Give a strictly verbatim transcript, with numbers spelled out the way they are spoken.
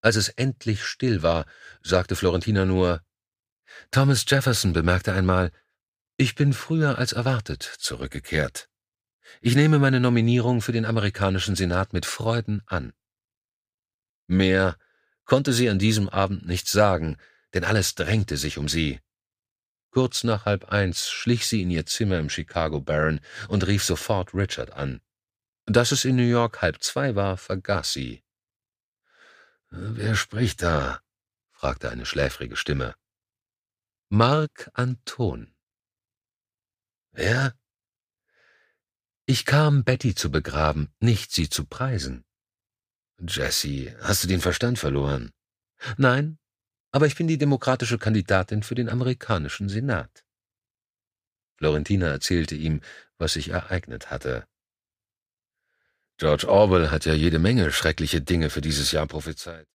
Als es endlich still war, sagte Florentina nur: »Thomas Jefferson bemerkte einmal, ich bin früher als erwartet zurückgekehrt. Ich nehme meine Nominierung für den amerikanischen Senat mit Freuden an.« Mehr konnte sie an diesem Abend nicht sagen, denn alles drängte sich um sie. Kurz nach halb eins schlich sie in ihr Zimmer im Chicago Baron und rief sofort Richard an. Dass es in New York halb zwei war, vergaß sie. »Wer spricht da?« fragte eine schläfrige Stimme. »Marc Anton.« »Wer?« »Ich kam, Betty zu begraben, nicht sie zu preisen.« »Jessie, hast du den Verstand verloren?« »Nein, aber ich bin die demokratische Kandidatin für den amerikanischen Senat.« Florentina erzählte ihm, was sich ereignet hatte. »George Orwell hat ja jede Menge schreckliche Dinge für dieses Jahr prophezeit.«